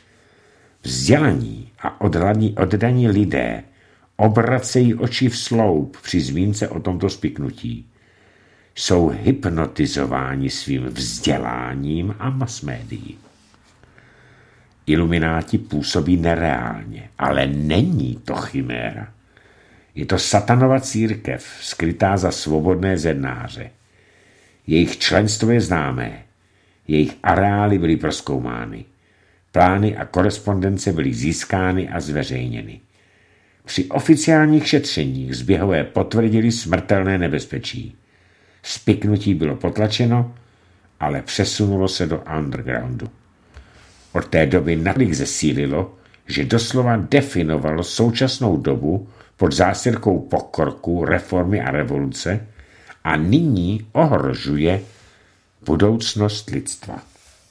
Vzdělaní a odhladní, oddaní lidé obracejí oči v sloup při zmínce o tomto spiknutí. Jsou hypnotizováni svým vzděláním a masmédií. Ilumináti působí nereálně, ale není to chiméra. Je to satanova církev, skrytá za svobodné zednáře. Jejich členstvo je známé. Jejich areály byly prozkoumány. Plány a korespondence byly získány a zveřejněny. Při oficiálních šetřeních zběhové potvrdili smrtelné nebezpečí. Spiknutí bylo potlačeno, ale přesunulo se do undergroundu. Od té doby natolik zesílilo, že doslova definovalo současnou dobu pod zástěrkou pokroku, reformy a revoluce a nyní ohrožuje budoucnost lidstva.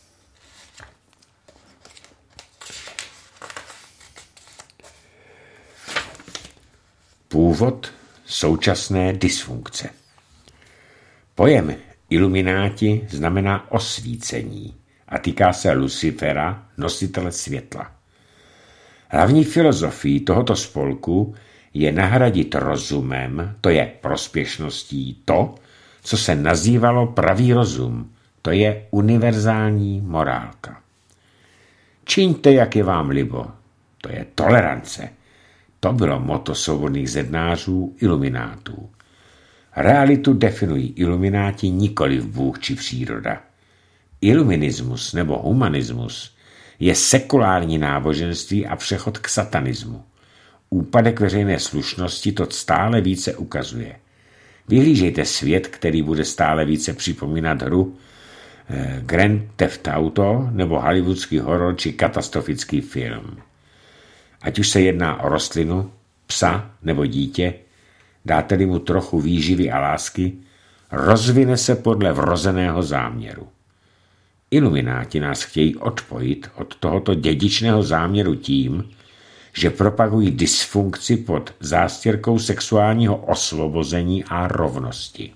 Původ současné dysfunkce. Pojem ilumináti znamená osvícení a týká se Lucifera, nositele světla. Hlavní filozofií tohoto spolku je nahradit rozumem, to je prospěšností, to, co se nazývalo pravý rozum, to je univerzální morálka. Čiňte, jak je vám libo, to je tolerance. To bylo motto svobodných zednářů, iluminátů. Realitu definují ilumináti nikoliv Bůh či příroda. Iluminismus nebo humanismus je sekulární náboženství a přechod k satanismu. Úpadek veřejné slušnosti to stále více ukazuje. Vyhlížejte svět, který bude stále více připomínat hru eh, Grand Theft Auto nebo hollywoodský horor či katastrofický film. Ať už se jedná o rostlinu, psa nebo dítě, dáte-li mu trochu výživy a lásky, rozvine se podle vrozeného záměru. Ilumináti nás chtějí odpojit od tohoto dědičného záměru tím, že propagují dysfunkci pod zástěrkou sexuálního osvobození a rovnosti.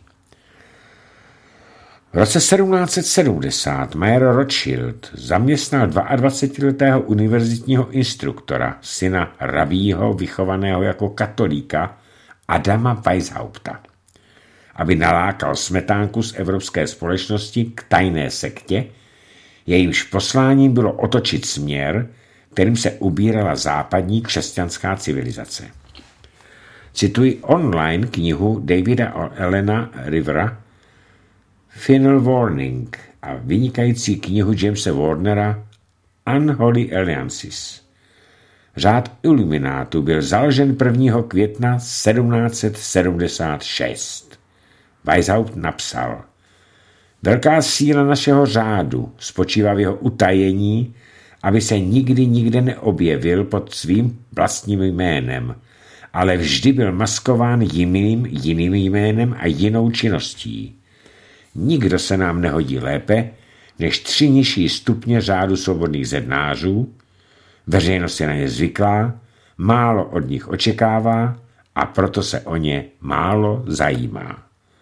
V roce sedmnáct set sedmdesát Mayer Rothschild zaměstnal dvacetiletého univerzitního instruktora, syna rabího, vychovaného jako katolíka, Adama Weishaupta, aby nalákal smetánku z evropské společnosti k tajné sektě, jejímž posláním bylo otočit směr, kterým se ubírala západní křesťanská civilizace. Cituji online knihu Davida Allena Rivera Final Warning a vynikající knihu Jamesa Warnera Unholy Alliances. Řád iluminátů byl založen prvního května sedmnáct set sedmdesát šest. Weishaupt napsal: Velká síla našeho řádu spočívá v jeho utajení, aby se nikdy nikde neobjevil pod svým vlastním jménem, ale vždy byl maskován jiným, jiným jménem a jinou činností. Nikdo se nám nehodí lépe než tři nižší stupně řádu svobodných zednářů, veřejnost je na ně zvyklá, málo od nich očekává a proto se o ně málo zajímá.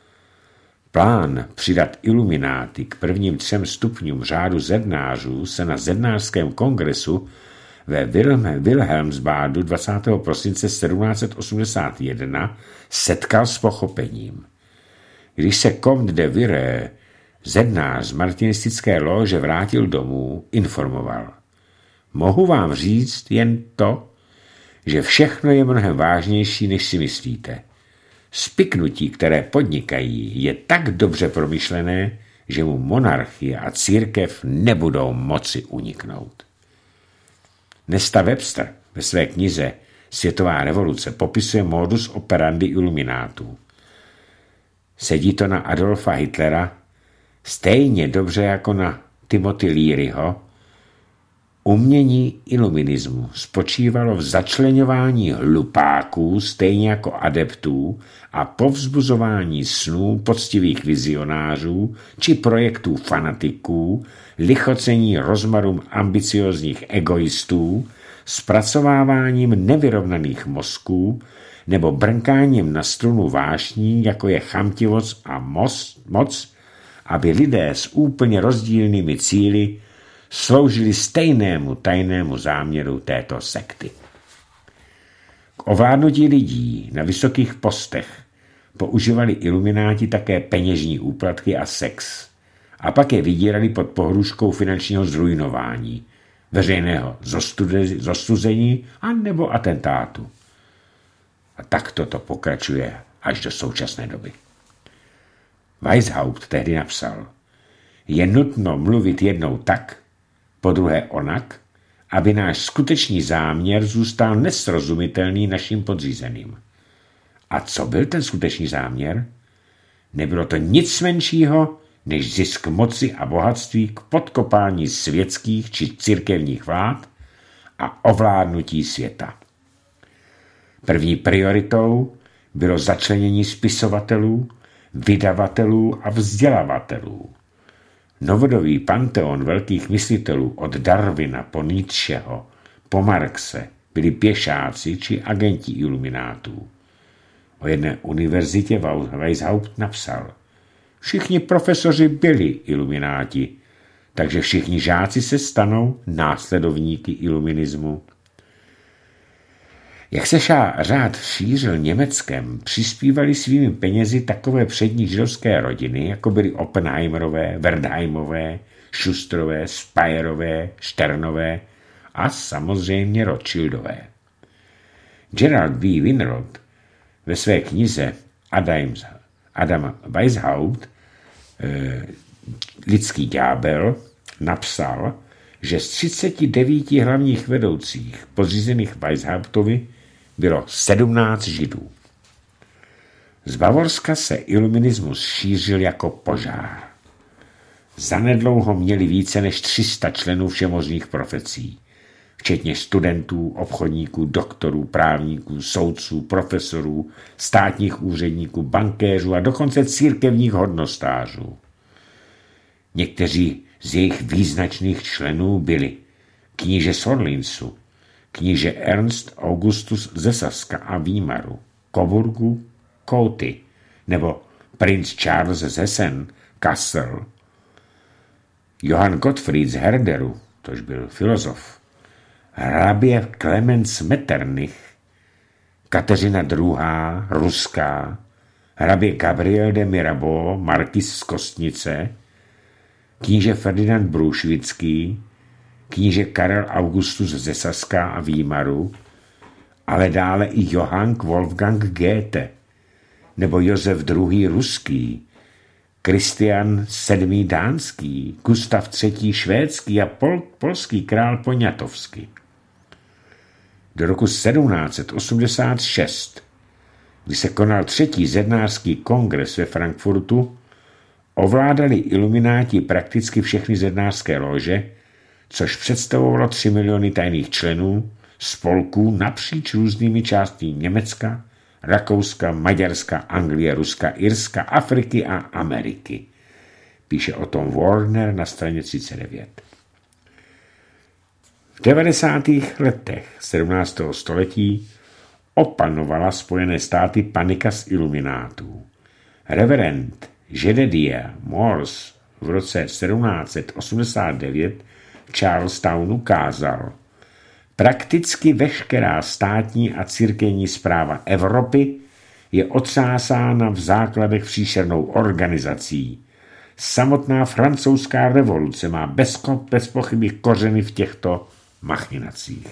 Plán přidat ilumináty k prvním třem stupňům řádu zednářů se na zednářském kongresu ve Wilhelmsbadu dvacátého prosince sedmnáct set osmdesát jedna setkal s pochopením. Když se Comte de Viré, zednář z martinistické lóže, vrátil domů, informoval: Mohu vám říct jen to, že všechno je mnohem vážnější, než si myslíte. Spiknutí, které podnikají, je tak dobře promyšlené, že mu monarchie a církev nebudou moci uniknout. Nesta Webster ve své knize Světová revoluce popisuje modus operandi iluminátů. Sedí to na Adolfa Hitlera stejně dobře jako na Timothy Learyho. Umění iluminismu spočívalo v začleňování hlupáků stejně jako adeptů a povzbuzování snů poctivých vizionářů či projektů fanatiků, lichocení rozmarům ambiciozních egoistů, zpracováváním nevyrovnaných mozků nebo brnkáním na strunu vášní, jako je chamtivost a moc, moc, aby lidé s úplně rozdílnými cíli sloužili stejnému tajnému záměru této sekty. K ovládnutí lidí na vysokých postech používali ilumináti také peněžní úplatky a sex a pak je vydírali pod pohrůžkou finančního zrujnování. veřejného zostuzení a nebo atentátu. A takto to pokračuje až do současné doby. Weishaupt tehdy napsal: je nutno mluvit jednou tak, podruhé onak, aby náš skutečný záměr zůstal nesrozumitelný našim podřízeným. A co byl ten skutečný záměr? Nebylo to nic menšího, než zisk moci a bohatství k podkopání světských či církevních vlád a ovládnutí světa. První prioritou bylo začlenění spisovatelů, vydavatelů a vzdělavatelů. Novodobý panteon velkých myslitelů od Darwina po Nietzscheho, po Marxe byli pěšáci či agenti iluminátů. O jedné univerzitě Weishaupt napsal: všichni profesoři byli ilumináti, takže všichni žáci se stanou následovníky iluminismu. Jak se řád šířil Německem, přispívali svými penězi takové přední židovské rodiny, jako byly Oppenheimerové, Wertheimové, Schusterové, Speyerové, Šternové a samozřejmě Rothschildové. Gerald B. Winrod ve své knize Adam, Adam Weishaupt eh, Lidský ďábel napsal, že z třiceti devíti hlavních vedoucích podřízených Weishauptovi bylo sedmnáct židů. Z Bavorska se iluminismus šířil jako požár. Zanedlouho měli více než tři sta členů všemožných profesí, včetně studentů, obchodníků, doktorů, právníků, soudců, profesorů, státních úředníků, bankéřů a dokonce církevních hodnostářů. Někteří z jejich význačných členů byli kníže z Orlinsu, kníže Ernst Augustus ze Saska a Výmaru, Coburgu, Couty, nebo princ Charles z Hessen, Kassel, Johann Gottfried z Herderu, tož byl filozof, hrabě Clemens Metternich, Kateřina druhá. Ruská, hrabě Gabriel de Mirabeau, markýz z Kostnice, kníže Ferdinand Brůšvický, kníže Karel Augustus ze Saska a Výmaru, ale dále i Johann Wolfgang Goethe, nebo Josef druhý. Ruský, Kristian sedmý. Dánský, Gustav třetí. Švédský a pol, polský král Poniatowski. Do roku sedmnáct set osmdesát šest, kdy se konal třetí zednářský kongres ve Frankfurtu, ovládali ilumináti prakticky všechny zednářské lože, což představovalo tři miliony tajných členů spolků napříč různými částmi Německa, Rakouska, Maďarska, Anglie, Ruska, Irska, Afriky a Ameriky. Píše o tom Warner na straně třicet devět. V devadesátých letech sedmnáctého století opanovala Spojené státy panika z iluminátů. Reverend Jedediah Morse v roce sedmnáct set osmdesát devět v Charlestownu kázal: prakticky veškerá státní a církevní správa Evropy je otřásána v základech příšernou organizací. Samotná francouzská revoluce má bez, bez pochyby kořeny v těchto machinacích.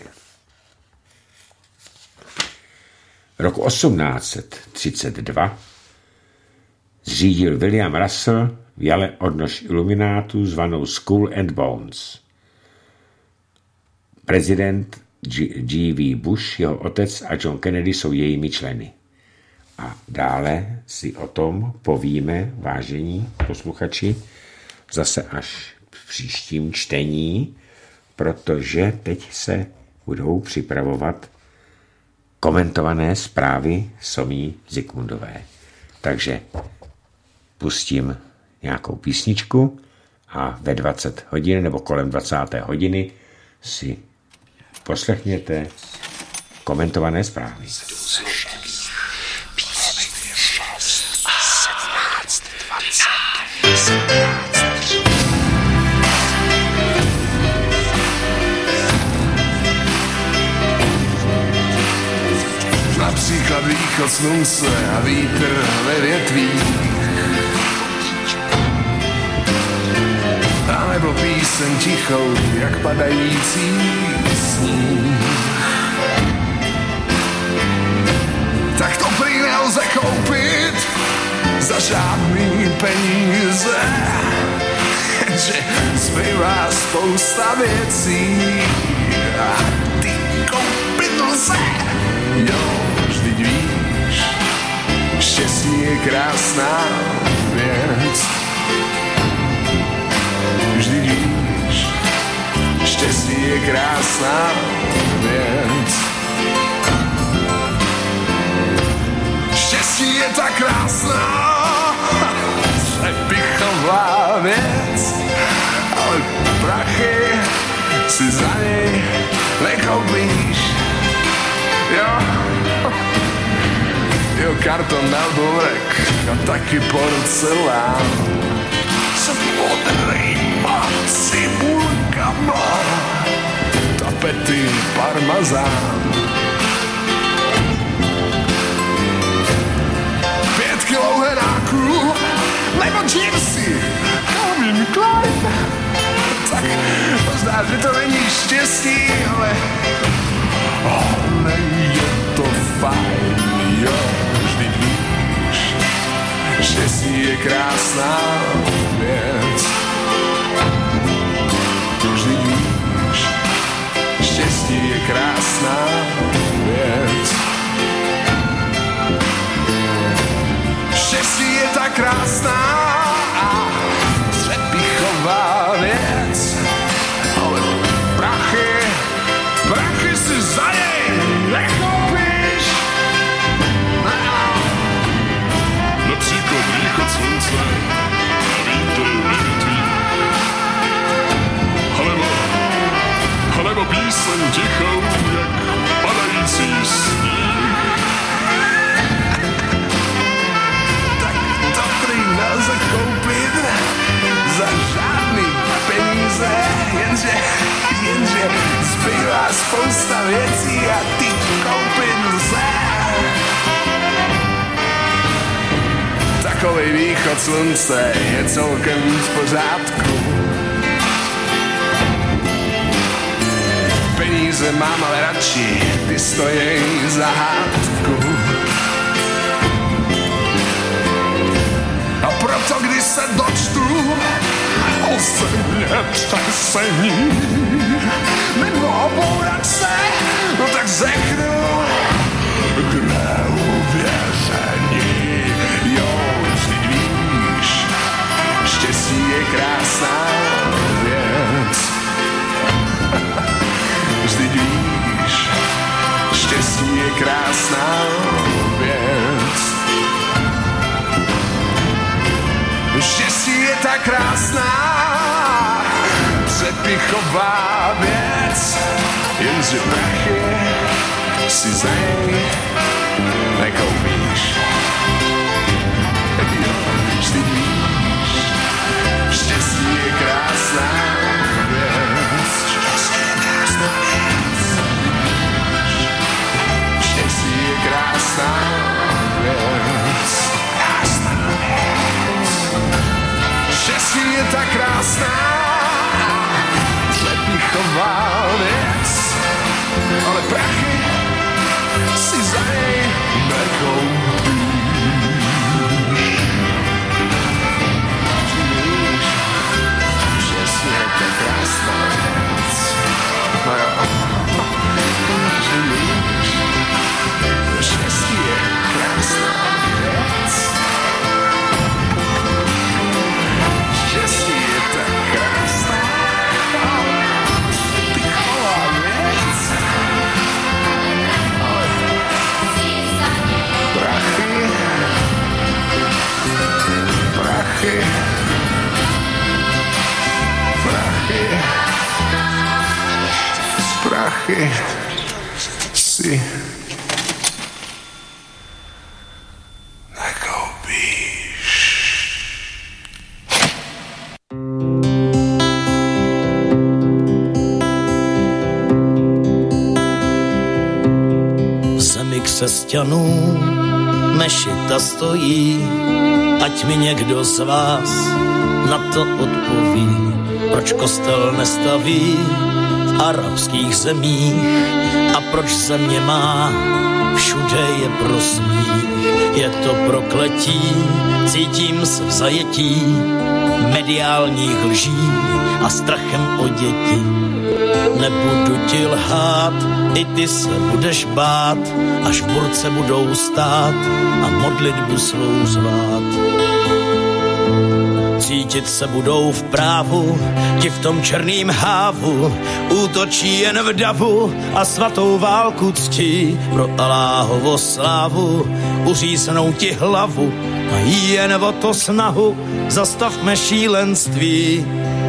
Roku osmnáct set třicet dva zřídil William Russell v Jale odnož iluminátů zvanou Skull and Bones. Prezident G V Bush, jeho otec a John Kennedy jsou jejími členy. A dále si o tom povíme, vážení posluchači, zase až v příštím čtení, protože teď se budou připravovat komentované zprávy Somí Zikmundové. Takže pustím nějakou písničku a ve dvacet hodin nebo kolem dvacáté hodiny si poslechněte komentované zprávy. Například východ slunce a vítr ve větvích, a nebo píš píseň tichou, jak padající sníh. Tak to prý nelze koupit za žádný peníze, že zbývá spousta věcí a ty koupit lze. Jo, vždyť víš, štěstí je krásná věc. Vždyť víš, štěstí je krásná věc. Štěstí je tak krásná, přepichová věc, ale prachy si za něj nekoupíš. Jo, jo, karton na burek a taky porcelán s modrýma cibulkama, tapety parmazán. Pět kilo henáků nebo džímsy Calvin Klein. Tak možná, že to není štěstí, ale ale je to fajn, jo, vždyť víš, štěstí je krásná věc. Vždyť víš, štěstí je krásná věc. Štěstí je tak krásná a přepichová věc, ale prachy, prachy si za něj nekoupíš. Například východ slunce a vítr nevětví. Alebo, alebo píseň tichou, jak padající sníh. Tak to prý nelze koupit za žádný peníze, jenže, jenže zbývá spousta věcí a ty koupit lze. Takovej východ slunce je celkem v pořádku. Peníze mám ale radši, ty stojí za hádku. A proto, když se dočtu o země třesení nebo obouračce, no tak řeknu, kde uvěření. Jo, vždyť víš, štěstí je krásná věc. Vždyť víš, štěstí je krásná věc. Štěstí je tak krásná, přepichová věc, jenže prachy si za něj nekoupíš. Jo, vždyť víš, štěstí je krásná věc. Štěstí je krásná věc. Štěstí je tak krásná, přepichová věc, ale prachy si za něj nekoupíš. Štěstí je tak krásná věc. No jo, že víš, štěstí je krásná věc. Štěstí je tak krásná, pichová věc. Ale prachy, prachy, prachy, prachy si nekoupíš. Křesťanů mešita stojí, ať mi někdo z vás na to odpoví. Proč kostel nestaví v arabských zemích a proč země má všude je prosmích. Je to prokletí, cítím se v zajetí mediálních lží a strachem o děti. Nebudu ti lhát, i ty se budeš bát, až v burce budou stát a modlitbu svou zvát. Cítit se budou v právu, ti v tom černým hávu útočí jen v davu a svatou válku ctí. Pro Aláhovo slávu uříznou ti hlavu, mají jen o to snahu, zastavme šílenství.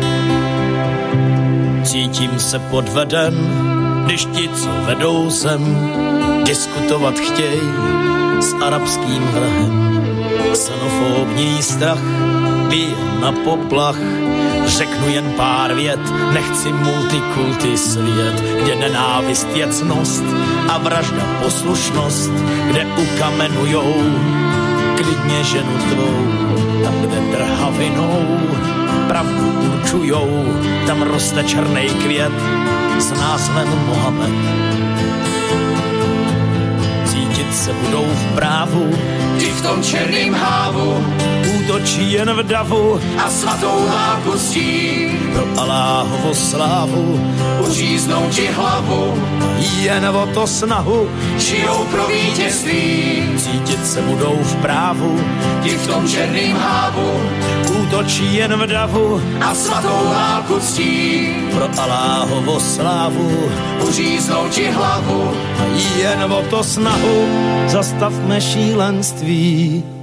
Cítím se podveden, když ti, co vedou zem, diskutovat chtěj s arabským vrahem. Xenofobní strach bije na poplach, řeknu jen pár vět, nechci multikulty svět, kde nenávist je ctnost a vražda poslušnost, kde ukamenujou klidně ženu tvou, tam, kde drhavinou pravdu určujou, tam roste černej květ s názvem Mohamed. Cítit se budou v právu, ti v tom černým hávu útočí jen v davu a svatou válku ctí. Pro Aláhovo slávu uříznou ti hlavu, jen o to snahu, žijou pro vítězství. Cítit se budou v právu, ti v tom černým hávu útočí jen v davu a svatou válku ctí. Pro Aláhovo slávu uříznou ti hlavu, jen o to snahu, zastavme šílenství.